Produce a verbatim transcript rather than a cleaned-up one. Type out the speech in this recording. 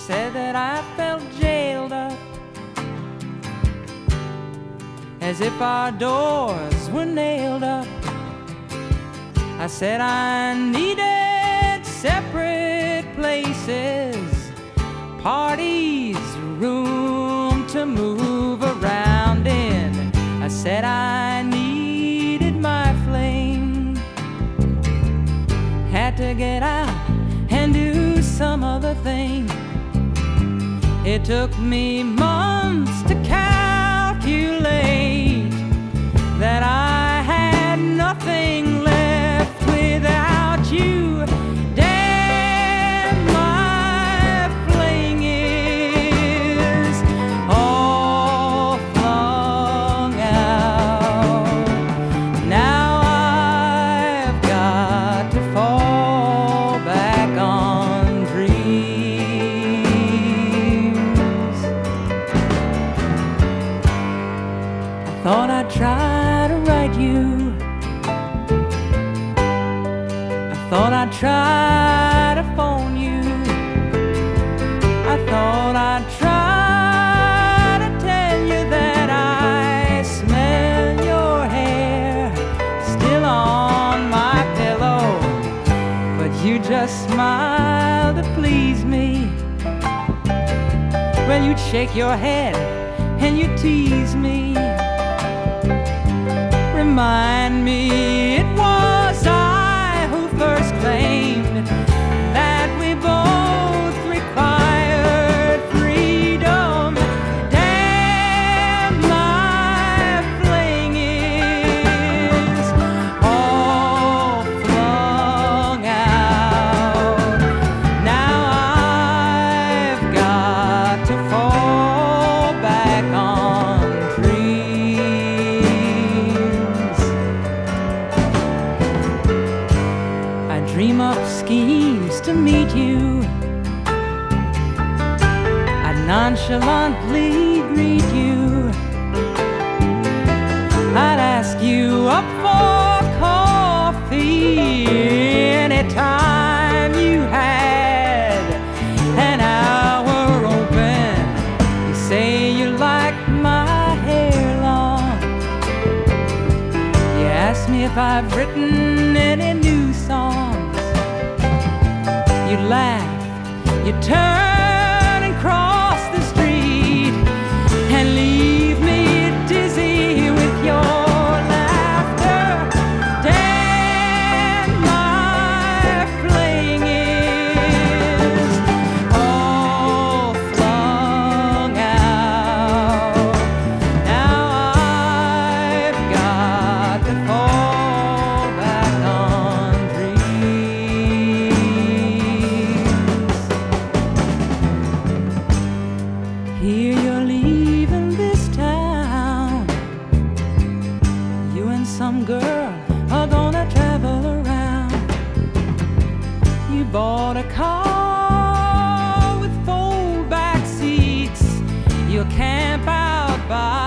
said that I felt jailed up, as if our doors were nailed up. I said I needed separate places, parties, room to move around in. I said I needed my flame, had to get out and do some other thing. It took me months to calculate that I had nothing left without you. Damn, my fling is all flung out. Now I've got to fall back on dreams. I thought I'd try to write you, I thought I'd try to phone you, I thought I'd try to tell you that I smell your hair still on my pillow. But you just smile to please me. Well, you'd shake your head and you tease me, remind me it was I who first claimed that we both required freedom. Damn, my fling is all flung out. Now I've got to fall back on dreams. I dream up schemes to meet you, I nonchalantly greet you, I'd ask you up for coffee anytime you had an hour open. You say you like my hair long, you ask me if I've written any new songs. You laugh, you turn and cross the street and leave me dizzy with your laughter. Damn, my fling is all flung out. Now I've got to fall back on dreams. Here you're leaving this town, you and some girl are gonna travel around. You bought a car with fold back seats, you'll camp out by